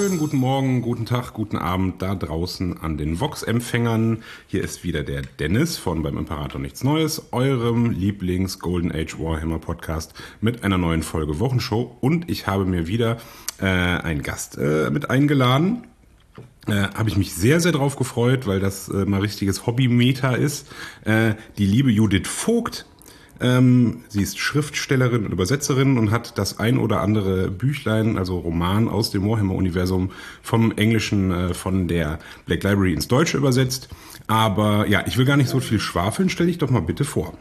Schönen guten Morgen, guten Tag, guten Abend da draußen an den Vox-Empfängern. Hier ist wieder der Dennis von Beim Imperator nichts Neues, eurem Lieblings-Golden Age Warhammer Podcast mit einer neuen Folge Wochenshow. Und ich habe mir wieder einen Gast mit eingeladen. Habe ich mich sehr, sehr drauf gefreut, weil das mal richtiges Hobby-Meta ist. Die liebe Judith Vogt. Sie ist Schriftstellerin und Übersetzerin und hat das ein oder andere Büchlein, also Roman aus dem Warhammer-Universum vom Englischen von der Black Library ins Deutsche übersetzt. Aber ja, ich will gar nicht so viel schwafeln. Stell dich doch mal bitte vor.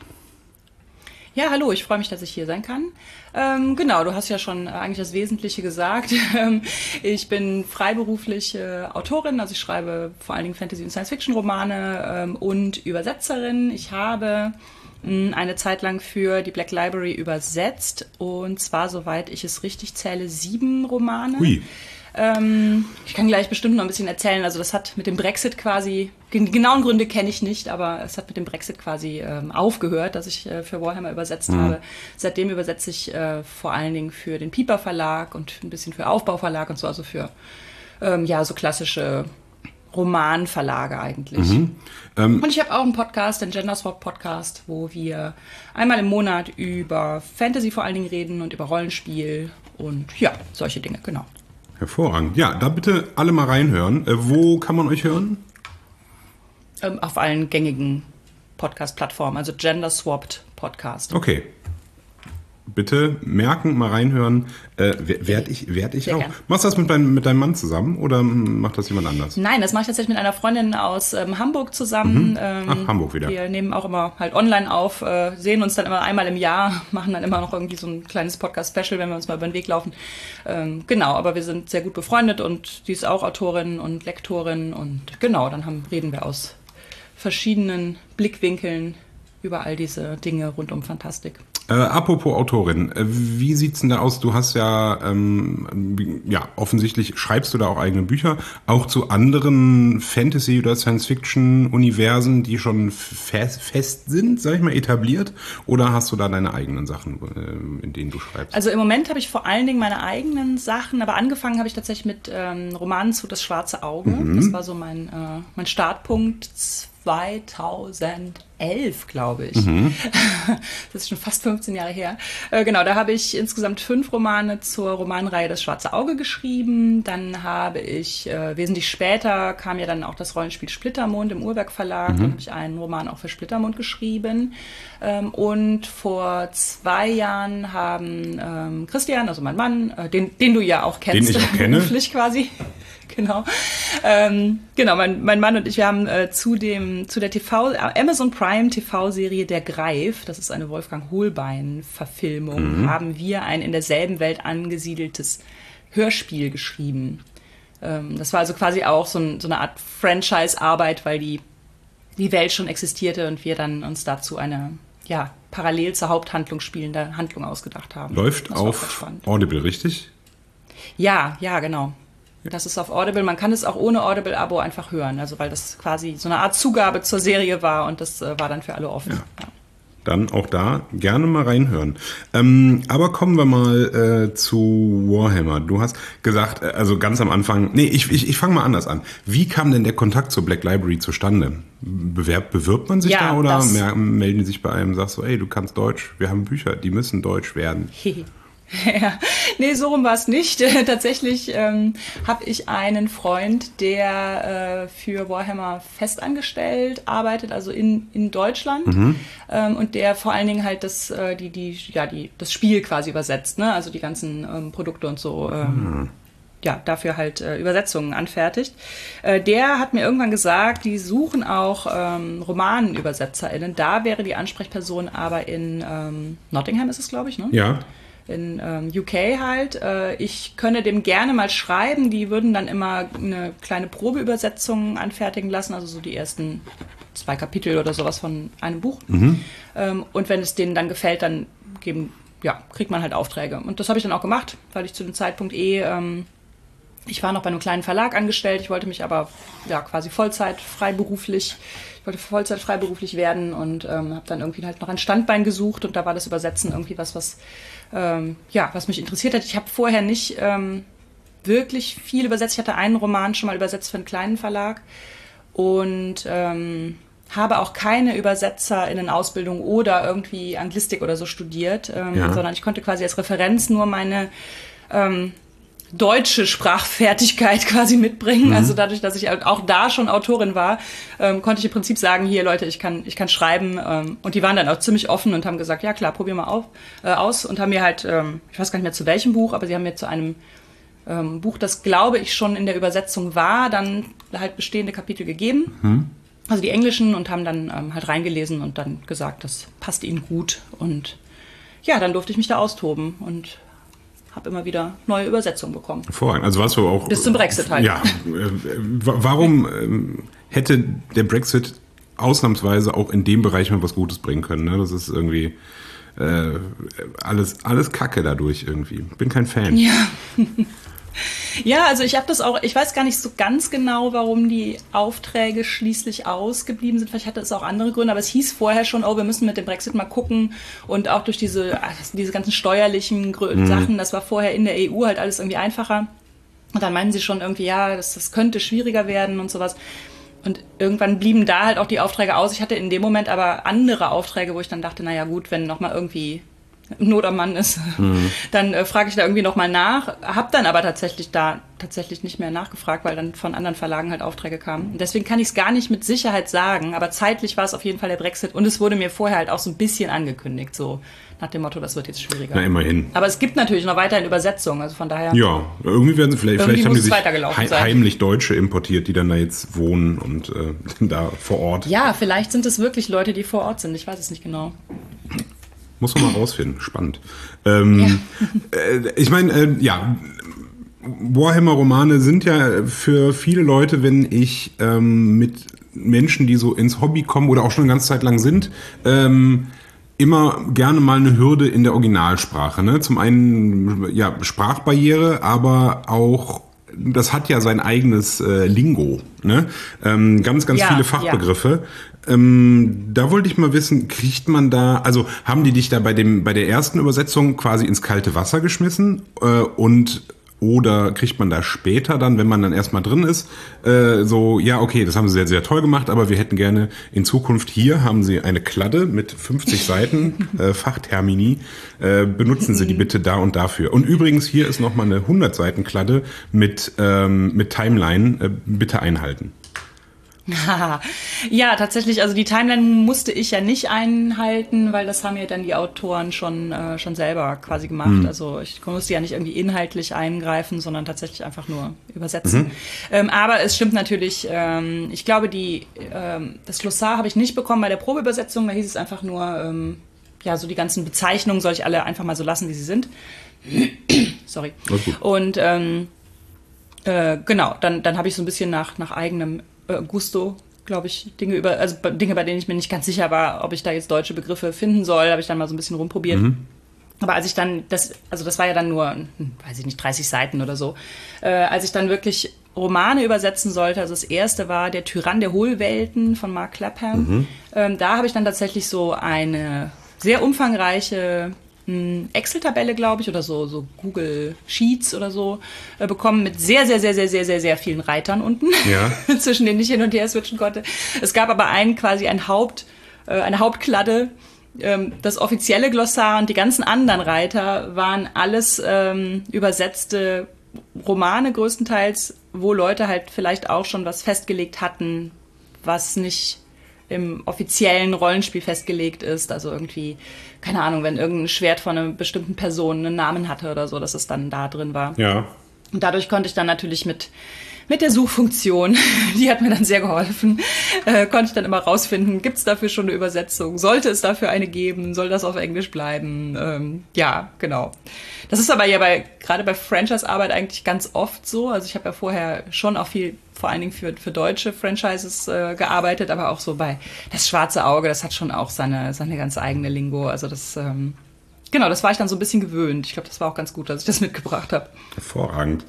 Ja, hallo, ich freue mich, dass ich hier sein kann. Genau, du hast ja schon eigentlich das Wesentliche gesagt. Ich bin freiberufliche Autorin, also ich schreibe vor allen Dingen Fantasy- und Science-Fiction-Romane und Übersetzerin. Ich habe eine Zeit lang für die Black Library übersetzt und zwar, soweit ich es richtig zähle, 7 Romane. Hui. Ich kann gleich bestimmt noch ein bisschen erzählen. Also das hat mit dem Brexit quasi, die genauen Gründe kenne ich nicht, aber es hat mit dem Brexit quasi aufgehört, dass ich für Warhammer übersetzt habe. Seitdem übersetze ich vor allen Dingen für den Piper Verlag und ein bisschen für Aufbau Verlag und so, also für so klassische Romanverlage eigentlich. Und ich habe auch einen Podcast, den Gender Swap Podcast, wo wir einmal im Monat über Fantasy vor allen Dingen reden und über Rollenspiel und ja, solche Dinge, genau. Hervorragend. Ja, da bitte alle mal reinhören. Wo kann man euch hören? Auf allen gängigen Podcast-Plattformen, also Gender Swapped Podcast. Okay. Bitte merken, mal reinhören. Werd ich auch. Gern. Machst du das mit deinem Mann zusammen oder macht das jemand anders? Nein, das mache ich tatsächlich mit einer Freundin aus Hamburg zusammen. Hamburg wieder. Wir nehmen auch immer halt online auf, sehen uns dann immer einmal im Jahr, machen dann immer noch irgendwie so ein kleines Podcast-Special, wenn wir uns mal über den Weg laufen. Genau, aber wir sind sehr gut befreundet und die ist auch Autorin und Lektorin und genau, dann reden wir aus verschiedenen Blickwinkeln über all diese Dinge rund um Fantastik. Apropos Autorin, wie sieht's denn da aus? Du hast ja, offensichtlich schreibst du da auch eigene Bücher, auch zu anderen Fantasy- oder Science-Fiction-Universen, die schon fest sind, sag ich mal, etabliert? Oder hast du da deine eigenen Sachen, in denen du schreibst? Also im Moment habe ich vor allen Dingen meine eigenen Sachen, aber angefangen habe ich tatsächlich mit Romanen zu Das schwarze Auge. Das war so mein Startpunkt 2011, glaube ich. Das ist schon fast 15 Jahre her. Genau, da habe ich insgesamt 5 Romane zur Romanreihe Das schwarze Auge geschrieben. Dann habe ich, wesentlich später kam ja dann auch das Rollenspiel Splittermond im Uhrwerk Verlag. Dann habe ich einen Roman auch für Splittermond geschrieben. Und vor 2 Jahren haben Christian, also mein Mann, den du ja auch kennst, den ich auch kenne, beruflich quasi. Genau. Mein Mann und ich, wir haben zu der Amazon Prime TV-Serie Der Greif, das ist eine Wolfgang Hohlbein-Verfilmung, haben wir ein in derselben Welt angesiedeltes Hörspiel geschrieben. Das war also quasi auch so eine Art Franchise-Arbeit, weil die Welt schon existierte und wir dann uns dazu eine, parallel zur Haupthandlung spielende Handlung ausgedacht haben. Läuft auf Audible, richtig? Ja, genau. Das ist auf Audible. Man kann es auch ohne Audible-Abo einfach hören, also weil das quasi so eine Art Zugabe zur Serie war und das war dann für alle offen. Ja. Dann auch da gerne mal reinhören. Aber kommen wir mal zu Warhammer. Du hast gesagt, also ganz am Anfang, ich fange mal anders an. Wie kam denn der Kontakt zur Black Library zustande? Bewirbt man sich da oder melden die sich bei einem und sagst so, ey, du kannst Deutsch, wir haben Bücher, die müssen Deutsch werden? Ja, nee, so rum war es nicht. Tatsächlich habe ich einen Freund, der für Warhammer festangestellt arbeitet, also in Deutschland, und der vor allen Dingen halt das Spiel quasi übersetzt, ne? Also die ganzen Produkte und so. Dafür halt Übersetzungen anfertigt. Der hat mir irgendwann gesagt, die suchen auch RomanübersetzerInnen. Da wäre die Ansprechperson aber in Nottingham ist es, glaube ich, ne? Ja. In UK halt. Ich könne dem gerne mal schreiben. Die würden dann immer eine kleine Probeübersetzung anfertigen lassen, also so die ersten 2 Kapitel oder sowas von einem Buch. Und wenn es denen dann gefällt, dann kriegt man halt Aufträge. Und das habe ich dann auch gemacht, weil ich zu dem Zeitpunkt ich war noch bei einem kleinen Verlag angestellt. Ich wollte mich aber quasi Vollzeit freiberuflich werden und habe dann irgendwie halt noch ein Standbein gesucht und da war das Übersetzen irgendwie was mich interessiert hat. Ich habe vorher nicht wirklich viel übersetzt. Ich hatte einen Roman schon mal übersetzt für einen kleinen Verlag und habe auch keine ÜbersetzerInnen-Ausbildung oder irgendwie Anglistik oder so studiert, sondern ich konnte quasi als Referenz nur meine deutsche Sprachfertigkeit quasi mitbringen. Also dadurch, dass ich auch da schon Autorin war, konnte ich im Prinzip sagen, hier Leute, ich kann schreiben. Und die waren dann auch ziemlich offen und haben gesagt, ja klar, probier mal aus. Und haben mir halt, ich weiß gar nicht mehr zu welchem Buch, aber sie haben mir zu einem Buch, das glaube ich schon in der Übersetzung war, dann halt bestehende Kapitel gegeben. Also die englischen, und haben dann halt reingelesen und dann gesagt, das passt ihnen gut. Und ja, dann durfte ich mich da austoben und habe immer wieder neue Übersetzungen bekommen. Hervorragend. Also warst du auch... Bis zum Brexit halt. Ja. Warum hätte der Brexit ausnahmsweise auch in dem Bereich mal was Gutes bringen können? Ne? Das ist irgendwie alles Kacke dadurch irgendwie. Bin kein Fan. Ja. Ja, also ich habe das auch, ich weiß gar nicht so ganz genau, warum die Aufträge schließlich ausgeblieben sind. Vielleicht hatte es auch andere Gründe, aber es hieß vorher schon, wir müssen mit dem Brexit mal gucken, und auch durch diese ganzen steuerlichen Sachen, das war vorher in der EU halt alles irgendwie einfacher. Und dann meinten sie schon irgendwie, ja, das könnte schwieriger werden und sowas. Und irgendwann blieben da halt auch die Aufträge aus. Ich hatte in dem Moment aber andere Aufträge, wo ich dann dachte, naja gut, wenn nochmal irgendwie Not am Mann ist, dann frage ich da irgendwie nochmal nach. Hab dann aber tatsächlich nicht mehr nachgefragt, weil dann von anderen Verlagen halt Aufträge kamen. Und deswegen kann ich es gar nicht mit Sicherheit sagen, aber zeitlich war es auf jeden Fall der Brexit, und es wurde mir vorher halt auch so ein bisschen angekündigt, so nach dem Motto, das wird jetzt schwieriger. Na, immerhin. Aber es gibt natürlich noch weiterhin Übersetzungen, also von daher... Ja, irgendwie werden sie vielleicht haben die sich sein. heimlich Deutsche importiert, die dann da jetzt wohnen und da vor Ort. Ja, vielleicht sind es wirklich Leute, die vor Ort sind, ich weiß es nicht genau. Muss man mal rausfinden. Spannend. Ich meine, Warhammer-Romane sind ja für viele Leute, wenn ich mit Menschen, die so ins Hobby kommen oder auch schon eine ganze Zeit lang sind, immer gerne mal eine Hürde in der Originalsprache. Ne? Zum einen ja Sprachbarriere, aber auch das hat ja sein eigenes Lingo. Ne? Ganz viele Fachbegriffe. Da wollte ich mal wissen, kriegt man da, also haben die dich da bei der ersten Übersetzung quasi ins kalte Wasser geschmissen oder kriegt man da später dann, wenn man dann erstmal drin ist, ja, okay, das haben sie sehr, sehr toll gemacht, aber wir hätten gerne in Zukunft, hier haben sie eine Kladde mit 50 Seiten, Fachtermini, benutzen Sie die bitte da und dafür. Und übrigens, hier ist nochmal eine 100-Seiten-Kladde mit Timeline, bitte einhalten. Ja, tatsächlich, also die Timeline musste ich ja nicht einhalten, weil das haben ja dann die Autoren schon selber quasi gemacht. Also ich musste ja nicht irgendwie inhaltlich eingreifen, sondern tatsächlich einfach nur übersetzen. Aber es stimmt natürlich, ich glaube, das Glossar habe ich nicht bekommen bei der Probeübersetzung, da hieß es einfach nur, so die ganzen Bezeichnungen soll ich alle einfach mal so lassen, wie sie sind. Sorry. Und genau, dann habe ich so ein bisschen nach eigenem Gusto, glaube ich, Dinge, bei denen ich mir nicht ganz sicher war, ob ich da jetzt deutsche Begriffe finden soll, habe ich dann mal so ein bisschen rumprobiert. Aber als ich dann, das war ja dann nur, weiß ich nicht, 30 Seiten oder so, als ich dann wirklich Romane übersetzen sollte, also das erste war Der Tyrann der Hohlwelten von Mark Clapham, da habe ich dann tatsächlich so eine sehr umfangreiche Excel-Tabelle, glaube ich, oder so Google Sheets oder so bekommen mit sehr, sehr, sehr, sehr, sehr, sehr, sehr vielen Reitern unten, zwischen denen ich hin und her switchen konnte. Es gab aber eine Hauptkladde, das offizielle Glossar, und die ganzen anderen Reiter waren alles übersetzte Romane größtenteils, wo Leute halt vielleicht auch schon was festgelegt hatten, was nicht im offiziellen Rollenspiel festgelegt ist, also irgendwie, keine Ahnung, wenn irgendein Schwert von einer bestimmten Person einen Namen hatte oder so, dass es dann da drin war. Ja. Und dadurch konnte ich dann natürlich mit der Suchfunktion, die hat mir dann sehr geholfen, konnte ich dann immer rausfinden, gibt es dafür schon eine Übersetzung? Sollte es dafür eine geben? Soll das auf Englisch bleiben? Ja, genau. Das ist aber ja gerade bei Franchise-Arbeit eigentlich ganz oft so. Also ich habe ja vorher schon auch viel, vor allen Dingen für deutsche Franchises gearbeitet, aber auch so bei Das Schwarze Auge, das hat schon auch seine ganz eigene Lingo. Also das... Genau, das war ich dann so ein bisschen gewöhnt. Ich glaube, das war auch ganz gut, dass ich das mitgebracht habe. Hervorragend.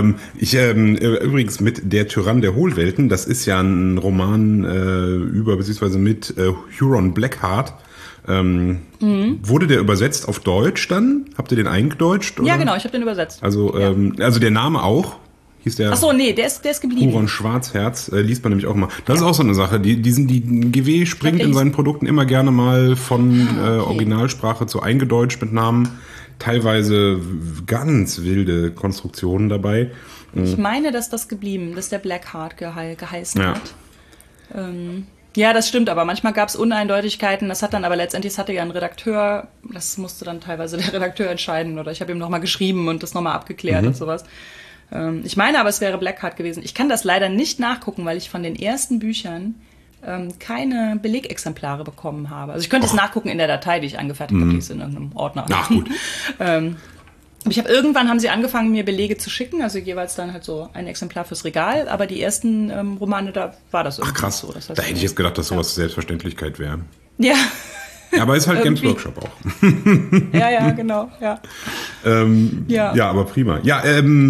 Übrigens mit Der Tyrann der Hohlwelten, das ist ja ein Roman beziehungsweise mit Huron Blackheart. Wurde der übersetzt auf Deutsch dann? Habt ihr den eingedeutscht? Oder? Ja, genau, ich habe den übersetzt. Also, also der Name auch? Hieß der? Ach so, nee, der ist geblieben. Huron Schwarzherz, liest man nämlich auch mal. Das ist auch so eine Sache. Die GW springt in seinen Produkten immer gerne mal von Originalsprache zu eingedeutscht mit Namen. Teilweise ganz wilde Konstruktionen dabei. Ich meine, dass das geblieben, dass der Blackheart geheißen hat. Ja, das stimmt, aber manchmal gab es Uneindeutigkeiten. Das hat dann aber letztendlich, es hatte ja ein Redakteur, das musste dann teilweise der Redakteur entscheiden. Oder ich habe ihm nochmal geschrieben und das nochmal abgeklärt und sowas. Ich meine aber, es wäre Blackheart gewesen. Ich kann das leider nicht nachgucken, weil ich von den ersten Büchern keine Belegexemplare bekommen habe. Also ich könnte es nachgucken in der Datei, die ich angefertigt habe, die ist in irgendeinem Ordner. Ach gut. Aber irgendwann haben sie angefangen, mir Belege zu schicken, also jeweils dann halt so ein Exemplar fürs Regal, aber die ersten Romane, da war das irgendwie krass. So. Das heißt, da hätte ich jetzt gedacht, dass sowas Selbstverständlichkeit wäre. Ja. Ja, aber ist halt Games Workshop auch. Ja, genau. Ja, aber prima. Ja,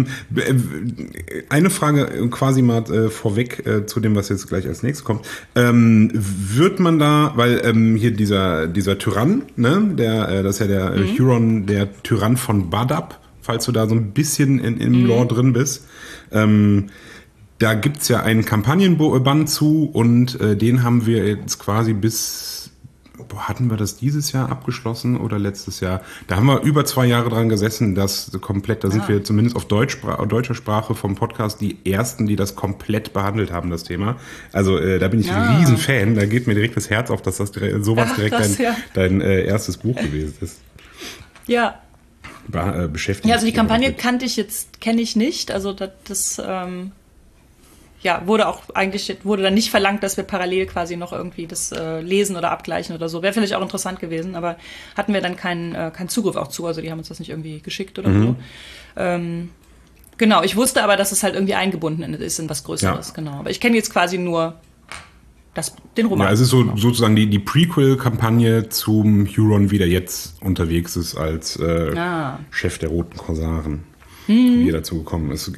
eine Frage quasi mal vorweg zu dem, was jetzt gleich als nächstes kommt. Wird man da, weil hier dieser Tyrann, ne, das ist ja der Huron, der Tyrann von Badab, falls du da so ein bisschen im Lore drin bist. Da gibt's ja einen Kampagnenband zu und den haben wir jetzt quasi hatten wir das dieses Jahr abgeschlossen oder letztes Jahr? Da haben wir über 2 Jahre dran gesessen, das komplett, da sind wir zumindest auf deutscher Sprache vom Podcast die Ersten, die das komplett behandelt haben, das Thema. Also da bin ich ein Riesenfan, da geht mir direkt das Herz auf, dass das dein erstes Buch gewesen ist. Ja. Beschäftigt. Ja, also die Kampagne kenne ich nicht, also das wurde dann nicht verlangt, dass wir parallel quasi noch irgendwie das lesen oder abgleichen oder so. Wäre vielleicht auch interessant gewesen, aber hatten wir dann keinen Zugriff auch zu. Also die haben uns das nicht irgendwie geschickt oder so. Genau, ich wusste aber, dass es halt irgendwie eingebunden ist in was Größeres. Ja. Genau. Aber ich kenne jetzt quasi nur den Roman. Ja, es ist sozusagen die Prequel-Kampagne zum Huron, wie der jetzt unterwegs ist als Chef der Roten Korsaren. Wie er dazu gekommen ist.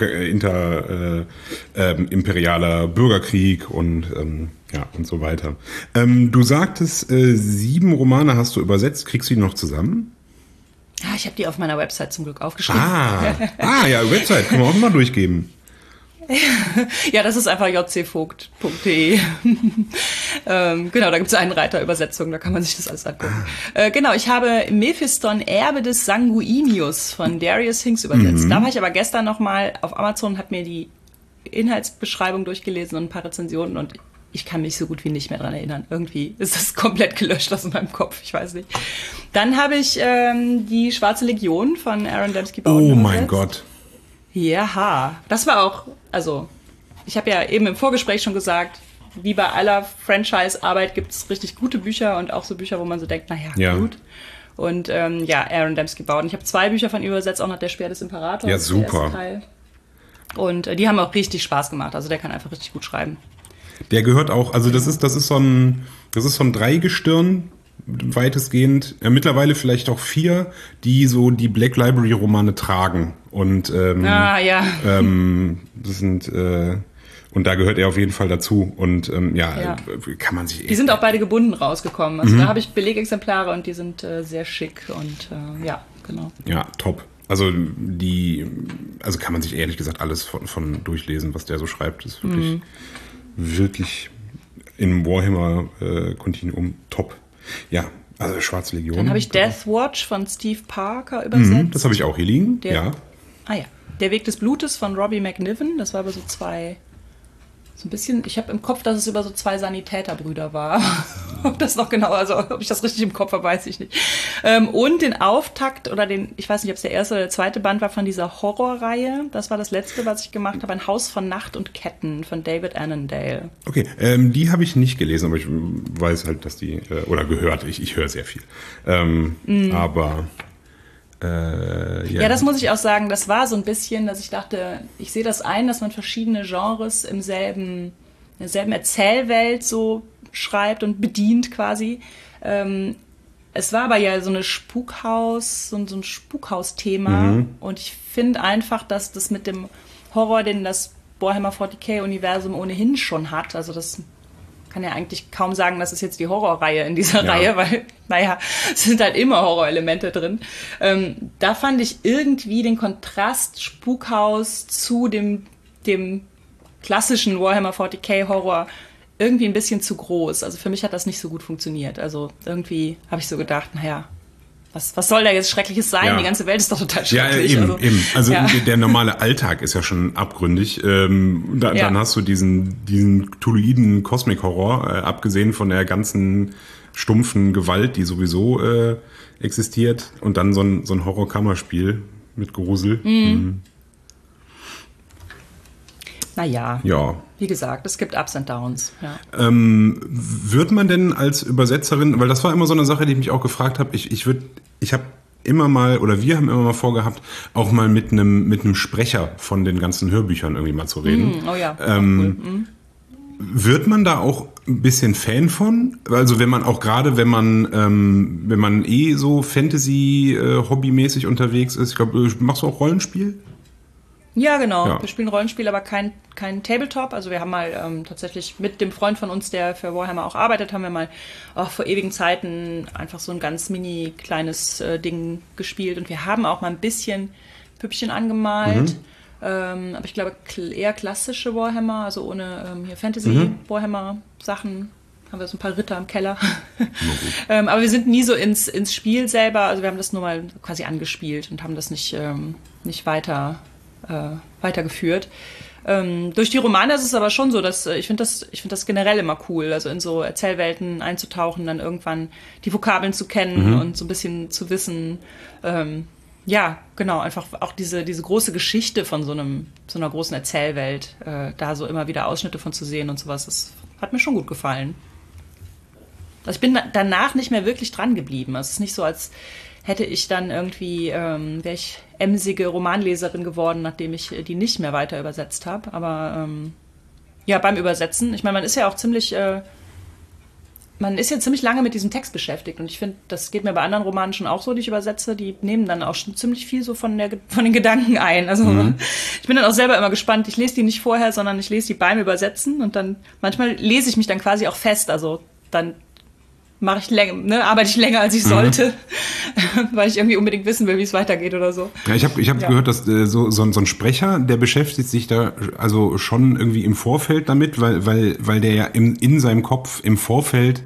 Imperialer Bürgerkrieg und so weiter. Du sagtest, 7 Romane hast du übersetzt. Kriegst du die noch zusammen? Ja, ich habe die auf meiner Website zum Glück aufgeschrieben. Ja, Website. Können wir auch mal durchgeben. Ja, das ist einfach jcvogt.de. Genau, da gibt es einen Reiter Übersetzung, da kann man sich das alles angucken. Genau, ich habe Mephiston, Erbe des Sanguinius von Darius Hinks übersetzt. Da war ich aber gestern nochmal auf Amazon, habe mir die Inhaltsbeschreibung durchgelesen und ein paar Rezensionen und ich kann mich so gut wie nicht mehr dran erinnern. Irgendwie ist das komplett gelöscht aus meinem Kopf, ich weiß nicht. Dann habe ich die Schwarze Legion von Aaron Dembski-Bowden übersetzt. Mein Gott. Ja, das war auch, also ich habe ja eben im Vorgespräch schon gesagt, wie bei aller Franchise-Arbeit gibt es richtig gute Bücher und auch so Bücher, wo man so denkt, gut. Und Aaron Dembski-Bowden. Ich habe 2 Bücher von ihm übersetzt, auch noch Der Speer des Imperators. Ja, super. Teil. Und die haben auch richtig Spaß gemacht. Also der kann einfach richtig gut schreiben. Der gehört auch, also das ist so ein Dreigestirn, weitestgehend, mittlerweile vielleicht auch 4, die so die Black Library Romane tragen und das sind und da gehört er auf jeden Fall dazu und kann man sich die sind auch beide gebunden rausgekommen, also da habe ich Belegexemplare und die sind sehr schick und genau. Ja, top. Also kann man sich ehrlich gesagt alles von durchlesen, was der so schreibt, das ist wirklich im Warhammer Kontinuum top. Ja, also Schwarze Legion. Dann habe ich Death Watch von Steve Parker übersetzt. Das habe ich auch hier liegen, ja. Der Weg des Blutes von Robbie McNiven. Das war aber so ein bisschen, ich habe im Kopf, dass es über so 2 Sanitäterbrüder war. Ob das noch genau, also ob ich das richtig im Kopf habe, weiß ich nicht. Und den Auftakt ich weiß nicht, ob es der erste oder der zweite Band war von dieser Horrorreihe. Das war das letzte, was ich gemacht habe. Ein Haus von Nacht und Ketten von David Annandale. Okay, die habe ich nicht gelesen, aber ich weiß halt, dass die, oder gehört, ich höre sehr viel. Aber das muss ich auch sagen, das war so ein bisschen, dass ich dachte, ich sehe das ein, dass man verschiedene Genres in derselben Erzählwelt so schreibt und bedient quasi. Es war aber ja so ein Spukhaus-Thema und ich finde einfach, dass das mit dem Horror, den das Warhammer 40k-Universum ohnehin schon hat, also das kann ja eigentlich kaum sagen, das ist jetzt die Horrorreihe in dieser Reihe, weil, es sind halt immer Horrorelemente drin. Da fand ich irgendwie den Kontrast Spukhaus zu dem klassischen Warhammer 40k Horror irgendwie ein bisschen zu groß. Also für mich hat das nicht so gut funktioniert. Also irgendwie habe ich so gedacht, was soll da jetzt Schreckliches sein? Ja. Die ganze Welt ist doch total schrecklich. Ja, eben. Also der normale Alltag ist ja schon abgründig. Dann hast du diesen Cthulhuiden Cosmic Horror, abgesehen von der ganzen stumpfen Gewalt, die sowieso existiert. Und dann so ein Horror-Kammerspiel mit Grusel. Naja, wie gesagt, es gibt Ups and Downs. Ja. Wird man denn als Übersetzerin, weil das war immer so eine Sache, die ich mich auch gefragt habe, wir haben immer mal vorgehabt, auch mal mit einem Sprecher von den ganzen Hörbüchern irgendwie mal zu reden. Cool. Wird man da auch ein bisschen Fan von? Also wenn man so Fantasy-Hobbymäßig unterwegs ist, ich glaube, machst du auch Rollenspiel? Ja, genau. Ja. Wir spielen Rollenspiel, aber kein Tabletop. Also wir haben mal tatsächlich mit dem Freund von uns, der für Warhammer auch arbeitet, haben wir mal vor ewigen Zeiten einfach so ein ganz mini kleines Ding gespielt. Und wir haben auch mal ein bisschen Püppchen angemalt. Aber ich glaube eher klassische Warhammer, also ohne hier Fantasy-Warhammer-Sachen. Haben wir so ein paar Ritter im Keller. Aber wir sind nie so ins Spiel selber. Also wir haben das nur mal quasi angespielt und haben das nicht weitergeführt. Durch die Romane ist es aber schon so, dass ich finde das generell immer cool, also in so Erzählwelten einzutauchen, dann irgendwann die Vokabeln zu kennen und so ein bisschen zu wissen, einfach auch diese große Geschichte von so einer großen Erzählwelt, da so immer wieder Ausschnitte von zu sehen und sowas, das hat mir schon gut gefallen. Also ich bin danach nicht mehr wirklich dran geblieben. Also es ist nicht so, als hätte ich dann irgendwie, wäre ich emsige Romanleserin geworden, nachdem ich die nicht mehr weiter übersetzt habe. Aber beim Übersetzen, ich meine, man ist ja ziemlich lange mit diesem Text beschäftigt. Und ich finde, das geht mir bei anderen Romanen schon auch so, die ich übersetze, die nehmen dann auch schon ziemlich viel so von den Gedanken ein. Also ich bin dann auch selber immer gespannt. Ich lese die nicht vorher, sondern ich lese die beim Übersetzen. Und dann manchmal lese ich mich dann quasi auch fest. Also dann arbeite ich länger, als ich sollte, weil ich irgendwie unbedingt wissen will, wie es weitergeht oder so. Ja, ich hab gehört, dass so ein Sprecher, der beschäftigt sich da also schon irgendwie im Vorfeld damit, weil der ja in seinem Kopf im Vorfeld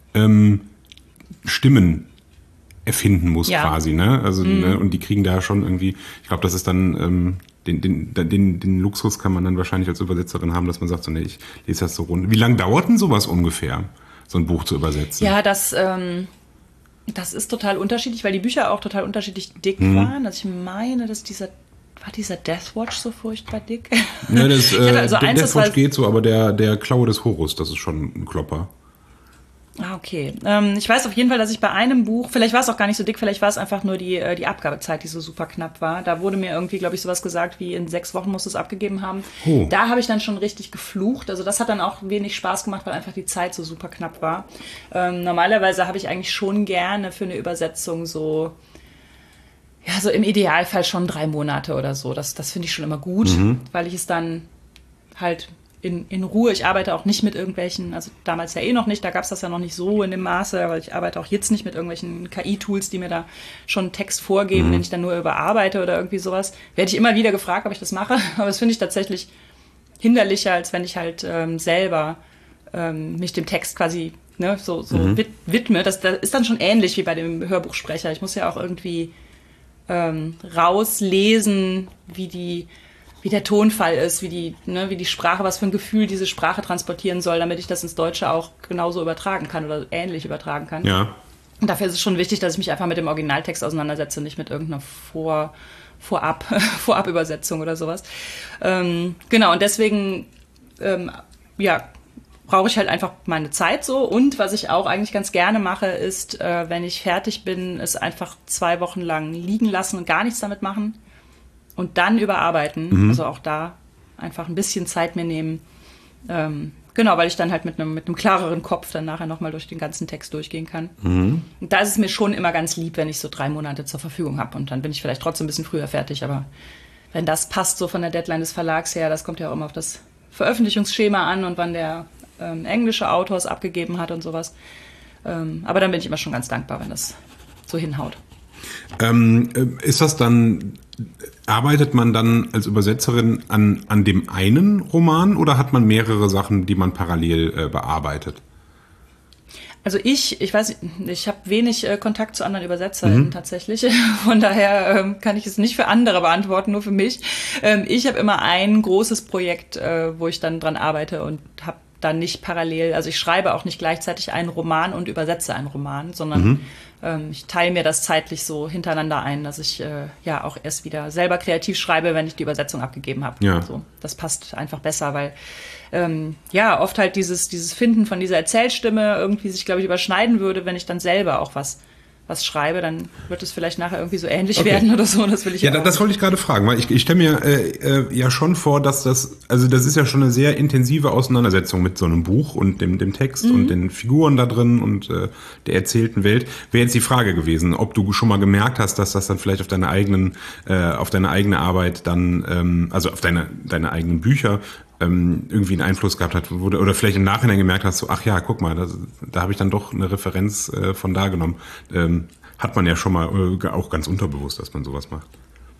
Stimmen erfinden muss quasi, ne? Also und die kriegen da schon irgendwie, ich glaube, das ist dann den Luxus kann man dann wahrscheinlich als Übersetzerin haben, dass man sagt, so nee, ich lese das so rund. Wie lange dauert denn sowas ungefähr, so ein Buch zu übersetzen? Ja, das ist total unterschiedlich, weil die Bücher auch total unterschiedlich dick waren. Also ich meine, dass dieser Deathwatch so furchtbar dick? Ja, der Deathwatch geht so, aber der Klaue des Horus, das ist schon ein Klopper. Ah, okay. Ich weiß auf jeden Fall, dass ich bei einem Buch, vielleicht war es auch gar nicht so dick, vielleicht war es einfach nur die Abgabezeit, die so super knapp war. Da wurde mir irgendwie, glaube ich, sowas gesagt wie in 6 Wochen musst du es abgegeben haben. Oh. Da habe ich dann schon richtig geflucht. Also das hat dann auch wenig Spaß gemacht, weil einfach die Zeit so super knapp war. Normalerweise habe ich eigentlich schon gerne für eine Übersetzung so im Idealfall schon 3 Monate oder so. Das finde ich schon immer gut, weil ich es dann halt in Ruhe, ich arbeite auch nicht mit irgendwelchen, also damals ja noch nicht, da gab es das ja noch nicht so in dem Maße, aber ich arbeite auch jetzt nicht mit irgendwelchen KI-Tools, die mir da schon einen Text vorgeben, den ich dann nur überarbeite oder irgendwie sowas. Werde ich immer wieder gefragt, ob ich das mache, aber das finde ich tatsächlich hinderlicher, als wenn ich halt selber mich dem Text quasi widme. Das ist dann schon ähnlich wie bei dem Hörbuchsprecher. Ich muss ja auch irgendwie rauslesen, wie der Tonfall ist, wie die Sprache, was für ein Gefühl diese Sprache transportieren soll, damit ich das ins Deutsche auch genauso übertragen kann oder ähnlich übertragen kann. Ja. Und dafür ist es schon wichtig, dass ich mich einfach mit dem Originaltext auseinandersetze, nicht mit irgendeiner Vorabübersetzung oder sowas. Genau, und deswegen brauche ich halt einfach meine Zeit so. Und was ich auch eigentlich ganz gerne mache, ist, wenn ich fertig bin, es einfach 2 Wochen lang liegen lassen und gar nichts damit machen. Und dann überarbeiten, also auch da einfach ein bisschen Zeit mir nehmen. Genau, weil ich dann halt mit einem klareren Kopf dann nachher nochmal durch den ganzen Text durchgehen kann. Und da ist es mir schon immer ganz lieb, wenn ich so 3 Monate zur Verfügung habe. Und dann bin ich vielleicht trotzdem ein bisschen früher fertig. Aber wenn das passt so von der Deadline des Verlags her, das kommt ja auch immer auf das Veröffentlichungsschema an und wann der englische Autors abgegeben hat und sowas. Aber dann bin ich immer schon ganz dankbar, wenn das so hinhaut. Ist das dann, arbeitet man dann als Übersetzerin an dem einen Roman oder hat man mehrere Sachen, die man parallel bearbeitet? Also ich weiß nicht, ich habe wenig Kontakt zu anderen UbersetzerInnen tatsächlich. Von daher kann ich es nicht für andere beantworten, nur für mich. Ich habe immer ein großes Projekt, wo ich dann dran arbeite und habe dann nicht parallel, also ich schreibe auch nicht gleichzeitig einen Roman und übersetze einen Roman, sondern ich teile mir das zeitlich so hintereinander ein, dass ich ja auch erst wieder selber kreativ schreibe, wenn ich die Übersetzung abgegeben habe. Ja. So, das passt einfach besser, weil ja oft halt dieses Finden von dieser Erzählstimme irgendwie sich, glaube ich, überschneiden würde, wenn ich dann selber auch was schreibe, dann wird es vielleicht nachher irgendwie so ähnlich werden oder so. Und das will ich ja auch. Das wollte ich gerade fragen, weil ich stelle mir ja schon vor, dass das ist ja schon eine sehr intensive Auseinandersetzung mit so einem Buch und dem Text und den Figuren da drin und der erzählten Welt. Wäre jetzt die Frage gewesen, ob du schon mal gemerkt hast, dass das dann vielleicht auf deine eigene Arbeit dann, also auf deine eigenen Bücher irgendwie einen Einfluss gehabt hat, oder vielleicht im Nachhinein gemerkt hast, so, ach ja, guck mal, da habe ich dann doch eine Referenz von da genommen. Hat man ja schon mal auch ganz unterbewusst, dass man sowas macht.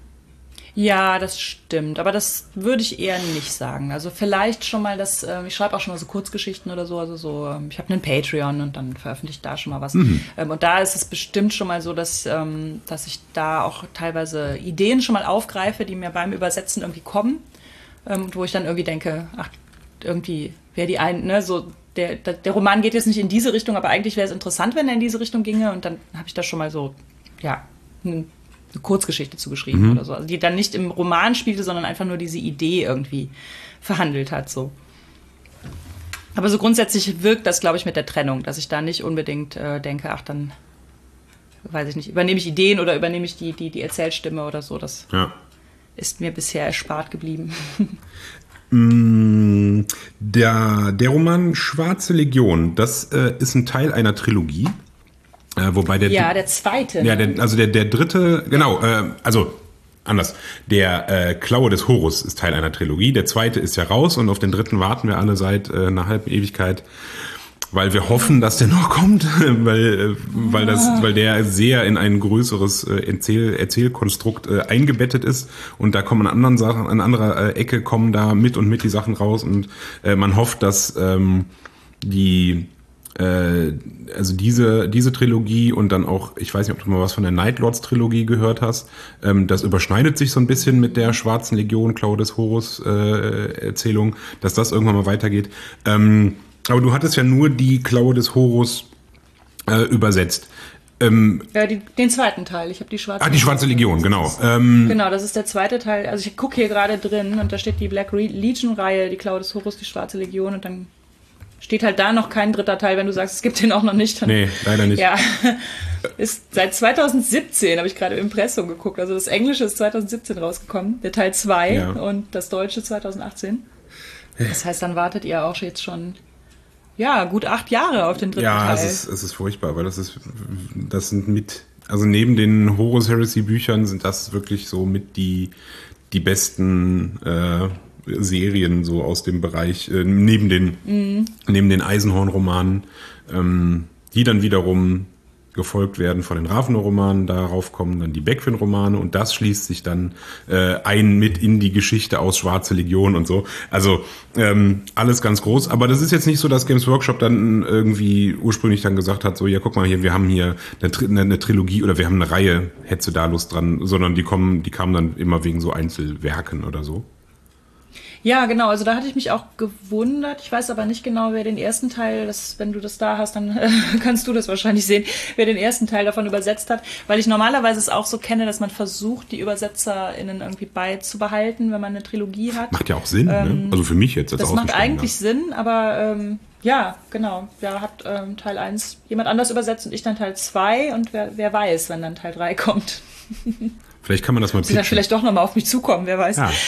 Ja, das stimmt, aber das würde ich eher nicht sagen. Also vielleicht schon mal ich schreibe auch schon mal so Kurzgeschichten oder so, also so, ich habe einen Patreon und dann veröffentliche ich da schon mal was. Und da ist es bestimmt schon mal so, dass ich da auch teilweise Ideen schon mal aufgreife, die mir beim Übersetzen irgendwie kommen. Wo ich dann irgendwie denke, ach, irgendwie wäre die so der Roman geht jetzt nicht in diese Richtung, aber eigentlich wäre es interessant, wenn er in diese Richtung ginge. Und dann habe ich da schon mal so, ja, eine Kurzgeschichte zugeschrieben oder so. Also die dann nicht im Roman spielte, sondern einfach nur diese Idee irgendwie verhandelt hat, so. Aber so grundsätzlich wirkt das, glaube ich, mit der Trennung, dass ich da nicht unbedingt denke, ach, dann, weiß ich nicht, übernehme ich Ideen oder übernehme ich die Erzählstimme oder so. Das ist mir bisher erspart geblieben. Der Roman Schwarze Legion, das ist ein Teil einer Trilogie. Wobei der zweite. Ja, der dritte, genau, anders. Der Klaue des Horus ist Teil einer Trilogie. Der zweite ist ja raus und auf den dritten warten wir alle seit einer halben Ewigkeit. Weil wir hoffen, dass der noch kommt, weil der sehr in ein größeres Erzählkonstrukt eingebettet ist und da kommen an anderer Ecke kommen da mit die Sachen raus und man hofft, dass diese Trilogie und dann auch, ich weiß nicht, ob du mal was von der Nightlords Trilogie gehört hast, das überschneidet sich so ein bisschen mit der Schwarzen Legion, Klaue des Horus Erzählung, dass das irgendwann mal weitergeht. Aber du hattest ja nur die Klaue des Horus übersetzt. Den zweiten Teil. Ich habe die Schwarze Legion. Die Schwarze Legion, genau. Genau, das ist der zweite Teil. Also ich gucke hier gerade drin und da steht die Black Legion-Reihe, die Klaue des Horus, die Schwarze Legion und dann steht halt da noch kein dritter Teil, wenn du sagst, es gibt den auch noch nicht. Dann, nee, leider nicht. Ja, ist seit 2017, habe ich gerade im Impressum geguckt. Also das Englische ist 2017 rausgekommen, der Teil 2 und das Deutsche 2018. Das heißt, dann wartet ihr auch jetzt schon gut 8 Jahre auf den dritten Teil. Ja, es ist furchtbar, weil das sind also neben den Horus Heresy Büchern sind das wirklich so mit die besten Serien so aus dem Bereich, neben den Eisenhorn-Romanen, die dann wiederum gefolgt werden von den Ravensburg-Romanen, darauf kommen dann die Beckwin-Romane und das schließt sich dann mit in die Geschichte aus Schwarze Legion und so. Also alles ganz groß, aber das ist jetzt nicht so, dass Games Workshop dann irgendwie ursprünglich dann gesagt hat, so ja guck mal hier, wir haben hier eine Trilogie oder wir haben eine Reihe, hättest du da Lust dran, sondern die kamen dann immer wegen so Einzelwerken oder so. Ja, genau, also da hatte ich mich auch gewundert. Ich weiß aber nicht genau, wer den ersten Teil, wenn du das da hast, dann kannst du das wahrscheinlich sehen, wer den ersten Teil davon übersetzt hat. Weil ich normalerweise es auch so kenne, dass man versucht, die ÜbersetzerInnen irgendwie beizubehalten, wenn man eine Trilogie hat. Macht ja auch Sinn, ne? Also für mich jetzt als das macht eigentlich Sinn, aber ja, genau. Ja, hat Teil 1 jemand anders übersetzt und ich dann Teil 2 und wer weiß, wenn dann Teil 3 kommt. Vielleicht kann man das mal pitchen. Sie dann vielleicht doch nochmal auf mich zukommen, wer weiß. Ja.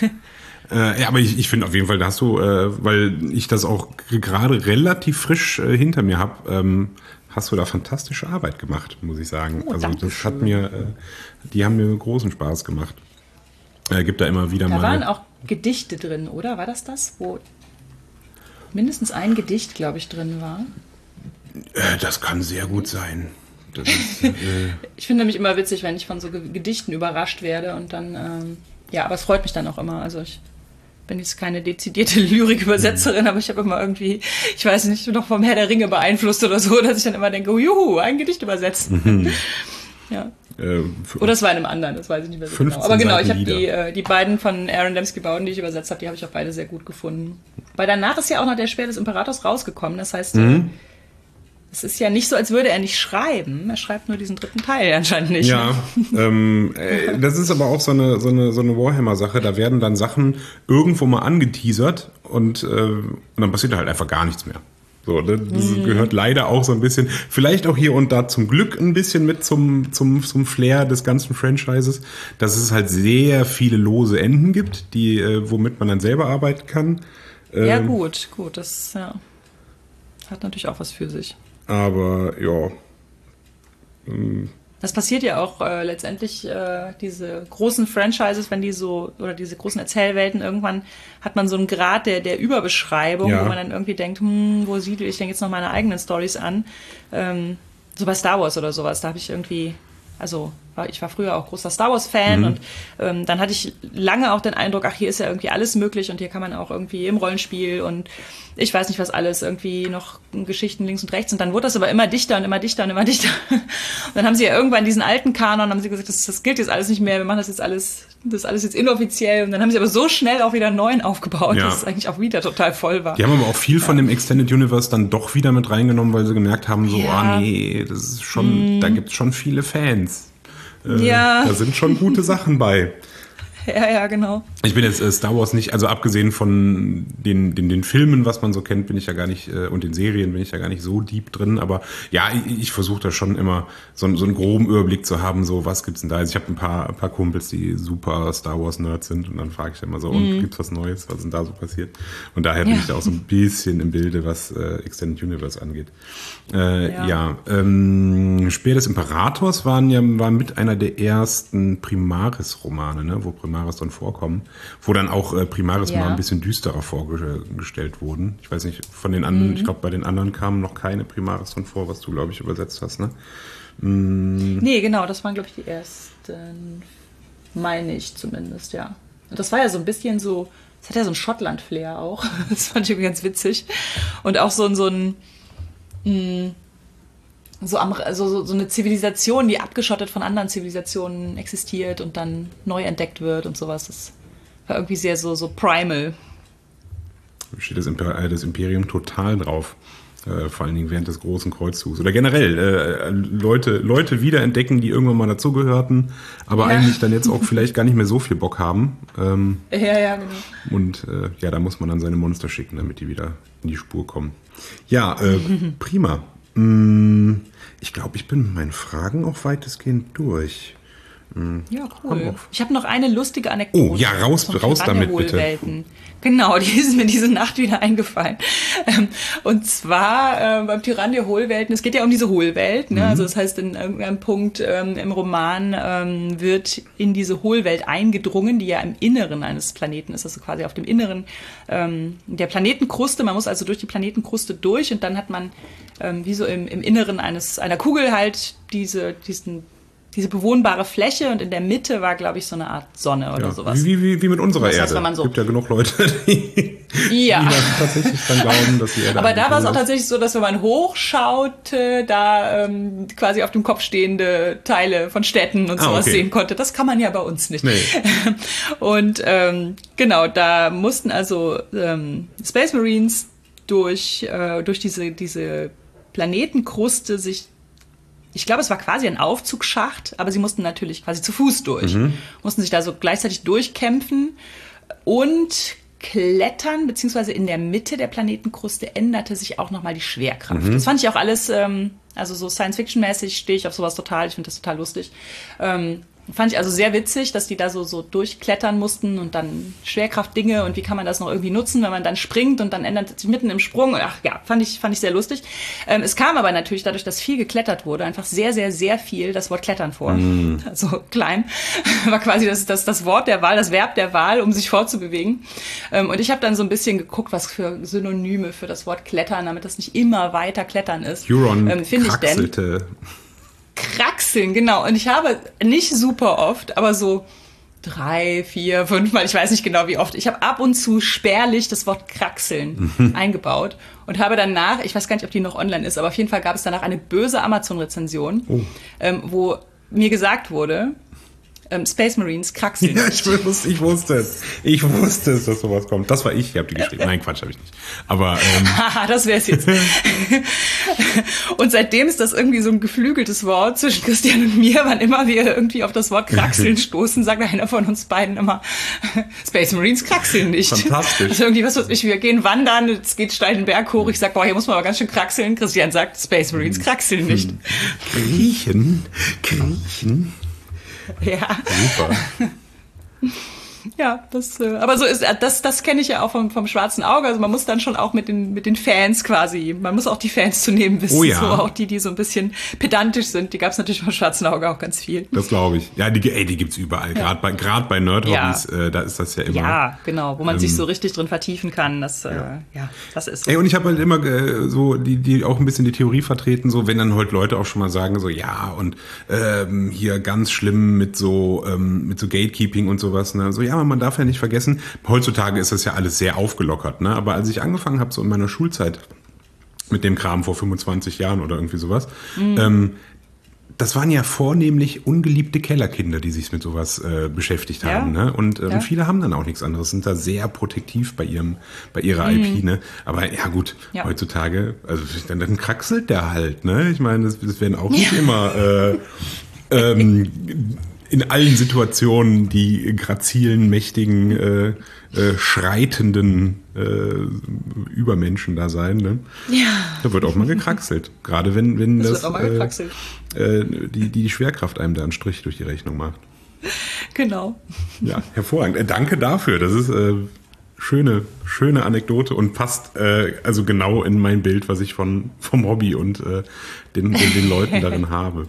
Ja, aber ich finde auf jeden Fall, da hast du, weil ich das auch gerade relativ frisch hinter mir habe, hast du da fantastische Arbeit gemacht, muss ich sagen. Oh, also das hat die haben mir großen Spaß gemacht. Gibt da immer wieder da mal. Da waren auch Gedichte drin, oder? War das? mindestens ein Gedicht, glaube ich, drin war. Das kann sehr gut sein. Das ist, ich finde nämlich immer witzig, wenn ich von so Gedichten überrascht werde und dann, aber es freut mich dann auch immer. Also ich bin jetzt keine dezidierte Lyrikübersetzerin, aber ich habe immer irgendwie, ich weiß nicht, noch vom Herr der Ringe beeinflusst oder so, dass ich dann immer denke, juhu, ein Gedicht übersetzen. Ja. Oder es war in einem anderen, das weiß ich nicht mehr so genau. Aber genau, ich habe die beiden von Aaron Dembski-Bowden, die ich übersetzt habe, die habe ich auch beide sehr gut gefunden. Weil danach ist ja auch noch der Speer des Imperators rausgekommen, das heißt, es ist ja nicht so, als würde er nicht schreiben. Er schreibt nur diesen 3. Teil anscheinend nicht. Ja, das ist aber auch so eine Warhammer-Sache. Da werden dann Sachen irgendwo mal angeteasert und dann passiert da halt einfach gar nichts mehr. So, das gehört leider auch so ein bisschen, vielleicht auch hier und da zum Glück ein bisschen mit zum Flair des ganzen Franchises, dass es halt sehr viele lose Enden gibt, womit man dann selber arbeiten kann. Ja, gut, das hat natürlich auch was für sich. Aber ja. Das passiert ja auch letztendlich, diese großen Franchises, wenn die so, oder diese großen Erzählwelten, irgendwann hat man so einen Grad der Überbeschreibung, wo man dann irgendwie denkt, wo siedle ich denn jetzt noch meine eigenen Storys an? So bei Star Wars oder sowas, da habe ich irgendwie, ich war früher auch großer Star Wars-Fan und dann hatte ich lange auch den Eindruck, hier ist ja irgendwie alles möglich und hier kann man auch irgendwie im Rollenspiel und ich weiß nicht was alles, irgendwie noch Geschichten links und rechts und dann wurde das aber immer dichter und immer dichter und immer dichter. Und dann haben sie ja irgendwann diesen alten Kanon, haben sie gesagt, das gilt jetzt alles nicht mehr, wir machen das ist alles jetzt inoffiziell und dann haben sie aber so schnell auch wieder einen neuen aufgebaut, dass es eigentlich auch wieder total voll war. Die haben aber auch viel von dem Extended Universe dann doch wieder mit reingenommen, weil sie gemerkt haben, nee, das ist schon, da gibt's schon viele Fans. Da sind schon gute Sachen bei. Ja, genau. Ich bin jetzt Star Wars nicht, also abgesehen von den Filmen, was man so kennt, bin ich ja gar nicht, und den Serien bin ich ja gar nicht so deep drin, aber ja, ich versuche da schon immer so einen groben Überblick zu haben, so was gibt's denn da? Also ich habe ein paar Kumpels, die super Star Wars Nerds sind und dann frage ich immer so, und gibt's was Neues, was ist denn da so passiert? Und daher bin ich da auch so ein bisschen im Bilde, was Extended Universe angeht. Speer des Imperators war mit einer der ersten Primaris-Romane, ne, wo Primaris dann vorkommen, wo dann auch Primaris mal ein bisschen düsterer vorgestellt wurden. Ich weiß nicht, von den anderen, ich glaube, bei den anderen kamen noch keine Primaris drin vor, was du, glaube ich, übersetzt hast, ne? Nee, genau, das waren, glaube ich, die ersten, meine ich zumindest, ja. Und das war ja so ein bisschen so, das hat ja so ein Schottland-Flair auch. Das fand ich irgendwie ganz witzig. Und auch so eine Zivilisation, die abgeschottet von anderen Zivilisationen existiert und dann neu entdeckt wird und sowas. Das war irgendwie sehr so primal. Da steht das Imperium total drauf. Vor allen Dingen während des Großen Kreuzzugs. Oder generell Leute wiederentdecken, die irgendwann mal dazugehörten, aber eigentlich dann jetzt auch vielleicht gar nicht mehr so viel Bock haben. Ja, genau. Und da muss man dann seine Monster schicken, damit die wieder in die Spur kommen. Ja, prima. Ich glaube, ich bin mit meinen Fragen auch weitestgehend durch. Ja, cool. Ich habe noch eine lustige Anekdote. Oh, ja, raus damit bitte. Genau, die ist mir diese Nacht wieder eingefallen. Und zwar beim Tyrannia Hohlwelten, es geht ja um diese Hohlwelt, ne? Also das heißt, in irgendeinem Punkt im Roman wird in diese Hohlwelt eingedrungen, die ja im Inneren eines Planeten ist, also quasi auf dem Inneren der Planetenkruste. Man muss also durch die Planetenkruste durch und dann hat man wie so im Inneren einer Kugel halt diese bewohnbare Fläche und in der Mitte war, glaube ich, so eine Art Sonne oder sowas. Wie mit unserer Erde. Es gibt ja genug Leute, die tatsächlich dann glauben, dass die Erde. Aber da war es auch tatsächlich so, dass wenn man hochschaute, da quasi auf dem Kopf stehende Teile von Städten und sowas sehen konnte. Das kann man ja bei uns nicht. Nee. Und genau, da mussten also Space Marines durch diese Planetenkruste sich, ich glaube, es war quasi ein Aufzugsschacht, aber sie mussten natürlich quasi zu Fuß durch. Mussten sich da so gleichzeitig durchkämpfen und klettern, beziehungsweise in der Mitte der Planetenkruste änderte sich auch nochmal die Schwerkraft. Das fand ich auch alles, also so Science-Fiction-mäßig stehe ich auf sowas total, ich finde das total lustig. Fand ich also sehr witzig, dass die da so durchklettern mussten und dann Schwerkraftdinge und wie kann man das noch irgendwie nutzen, wenn man dann springt und dann ändert sich mitten im Sprung. Ach ja, fand ich sehr lustig. Es kam aber natürlich dadurch, dass viel geklettert wurde, einfach sehr, sehr, sehr viel das Wort Klettern vor. Also klein war quasi das Wort der Wahl, das Verb der Wahl, um sich fortzubewegen. Und ich habe dann so ein bisschen geguckt, was für Synonyme für das Wort Klettern, damit das nicht immer weiter Klettern ist. Huron kraxelte. Kraxeln, genau. Und ich habe nicht super oft, aber so 3, 4, 5 Mal, ich weiß nicht genau wie oft, ich habe ab und zu spärlich das Wort Kraxeln eingebaut und habe danach, ich weiß gar nicht, ob die noch online ist, aber auf jeden Fall gab es danach eine böse Amazon-Rezension, wo mir gesagt wurde, Space Marines kraxeln. Ja, ich wusste es. Ich wusste es, dass sowas kommt. Das war ich habe die geschrieben. Nein, Quatsch, habe ich nicht. Aber das wäre es jetzt. Und seitdem ist das irgendwie so ein geflügeltes Wort zwischen Christian und mir. Wann immer wir irgendwie auf das Wort kraxeln stoßen, sagt einer von uns beiden immer, Space Marines kraxeln nicht. Fantastisch. Also irgendwie, wir gehen wandern, es geht steil den Berg hoch. Ich sag, hier muss man aber ganz schön kraxeln. Christian sagt, Space Marines kraxeln nicht. Kriechen. Ja. Super. Ja, aber so ist das kenne ich ja auch vom Schwarzen Auge. Also man muss dann schon auch mit den Fans quasi, man muss auch die Fans zu nehmen wissen. Oh ja. So auch die so ein bisschen pedantisch sind. Die gab es natürlich vom Schwarzen Auge auch ganz viel. Das glaube ich. Ja, die gibt's überall. Ja. Gerade bei Nerd-Hobbys, da ist das ja immer. Ja, genau, wo man sich so richtig drin vertiefen kann. Das ist so. Ey, und ich habe halt immer so die auch ein bisschen die Theorie vertreten, so wenn dann halt Leute auch schon mal sagen, so ja und hier ganz schlimm mit so Gatekeeping und sowas, ne? So ja, aber man darf ja nicht vergessen, heutzutage ist das ja alles sehr aufgelockert, ne? Aber als ich angefangen habe, so in meiner Schulzeit mit dem Kram vor 25 Jahren oder irgendwie sowas, das waren ja vornehmlich ungeliebte Kellerkinder, die sich mit sowas beschäftigt haben, ne? Und viele haben dann auch nichts anderes, sind da sehr protektiv bei ihrer IP, ne? Aber ja gut, heutzutage, also dann kraxelt der halt, ne? Ich meine, das werden auch nicht immer in allen Situationen die grazilen, mächtigen, schreitenden Übermenschen da sein. Ne? Ja. Da wird auch mal gekraxelt. Gerade wenn das wird auch mal gekraxelt. Die Schwerkraft einem da einen Strich durch die Rechnung macht. Genau. Ja, hervorragend. Danke dafür. Das ist schöne Anekdote und passt also genau in mein Bild, was ich vom Hobby und den Leuten darin habe.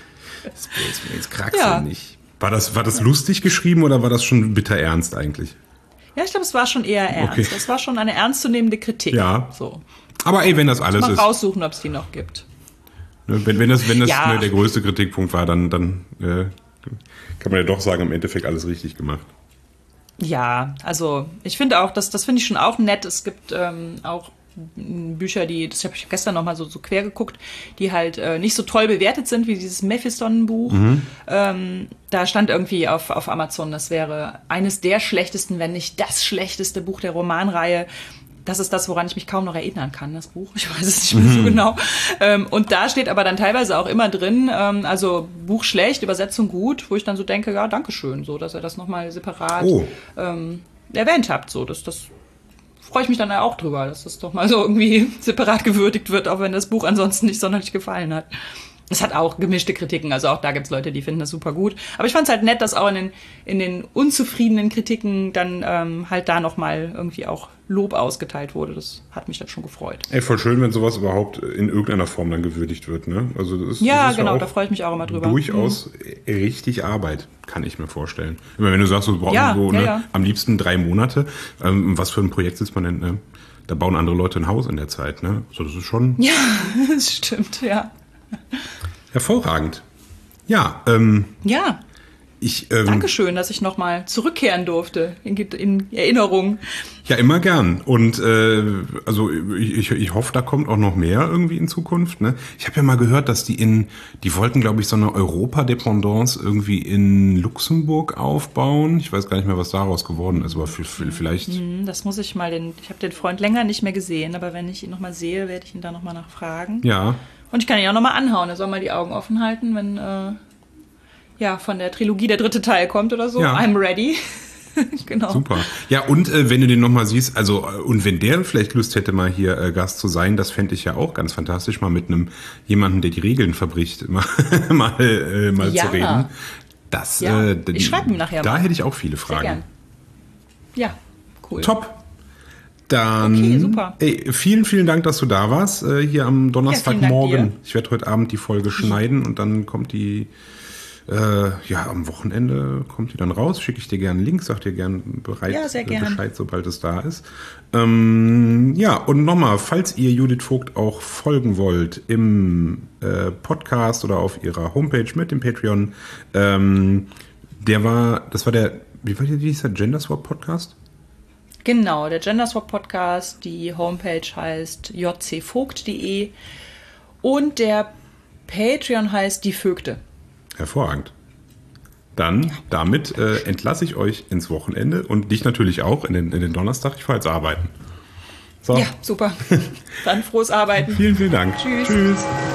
Das kraxeln nicht. War das lustig geschrieben oder war das schon bitter ernst eigentlich? Ja, ich glaube, es war schon eher ernst. Okay. Das war schon eine ernstzunehmende Kritik. Ja. So. Aber ey, wenn das alles mal ist. raussuchen, ob es die noch gibt. Wenn das der größte Kritikpunkt war, dann kann man ja doch sagen, im Endeffekt alles richtig gemacht. Ja, also ich finde auch, das finde ich schon auch nett. Es gibt auch Bücher, das habe ich gestern noch mal so quer geguckt, die halt nicht so toll bewertet sind wie dieses Mephiston-Buch. Da stand irgendwie auf Amazon, das wäre eines der schlechtesten, wenn nicht das schlechteste Buch der Romanreihe. Das ist das, woran ich mich kaum noch erinnern kann, das Buch. Ich weiß es nicht mehr so genau. Und da steht aber dann teilweise auch immer drin, also Buch schlecht, Übersetzung gut, wo ich dann so denke, ja, dankeschön, so, dass ihr das nochmal separat erwähnt habt. So, das freue ich mich dann auch drüber, dass das doch mal so irgendwie separat gewürdigt wird, auch wenn das Buch ansonsten nicht sonderlich gefallen hat. Es hat auch gemischte Kritiken, also auch da gibt's Leute, die finden das super gut. Aber ich fand's halt nett, dass auch in den unzufriedenen Kritiken dann halt da nochmal irgendwie auch Lob ausgeteilt wurde. Das hat mich dann schon gefreut. Ey, voll schön, wenn sowas überhaupt in irgendeiner Form dann gewürdigt wird, ne? Also das ist genau, da freue ich mich auch immer drüber. Durchaus richtig Arbeit, kann ich mir vorstellen. Immer wenn du sagst, du brauchst am liebsten 3 Monate, was für ein Projekt sitzt man denn, ne? Da bauen andere Leute ein Haus in der Zeit, ne? So, das ist schon... Ja, das stimmt, ja. Hervorragend. Ja. Dankeschön, dass ich nochmal zurückkehren durfte in Erinnerung. Ja, immer gern. Und also ich hoffe, da kommt auch noch mehr irgendwie in Zukunft. Ne? Ich habe ja mal gehört, dass die wollten, glaube ich, so eine Europa-Dependance irgendwie in Luxemburg aufbauen. Ich weiß gar nicht mehr, was daraus geworden ist, aber vielleicht... Das muss ich mal, ich habe den Freund länger nicht mehr gesehen, aber wenn ich ihn nochmal sehe, werde ich ihn da nochmal nachfragen. Ja. Und ich kann ihn auch nochmal anhauen. Er soll mal die Augen offen halten, wenn von der Trilogie der 3. Teil kommt oder so. Ja. I'm ready. Genau. Super. Ja, und wenn du den nochmal siehst, also und wenn der vielleicht Lust hätte, mal hier Gast zu sein, das fände ich ja auch ganz fantastisch, mal mit jemandem, der die Regeln verbricht, mal zu reden. Ich schreibe ihm nachher Da mal. hätte ich auch viele Fragen. Sehr gern. Ja, cool. Top. Dann, Okay, super. Vielen, vielen Dank, dass du da warst, hier am Donnerstagmorgen. Dank dir. Ich werde heute Abend die Folge schneiden und dann kommt die, am Wochenende kommt die dann raus. Schicke ich dir gerne einen Link, sag dir gerne Bescheid, sobald es da ist. Und nochmal, falls ihr Judith Vogt auch folgen wollt im Podcast oder auf ihrer Homepage mit dem Patreon, wie hieß der Genderswap Podcast? Genau, der Genderswap Podcast, die Homepage heißt jcvogt.de und der Patreon heißt Die Vögte. Hervorragend. Dann, damit entlasse ich euch ins Wochenende und dich natürlich auch in den Donnerstag. Ich fahre jetzt arbeiten. So. Ja, super. Dann frohes Arbeiten. Vielen, vielen Dank. Tschüss. Tschüss.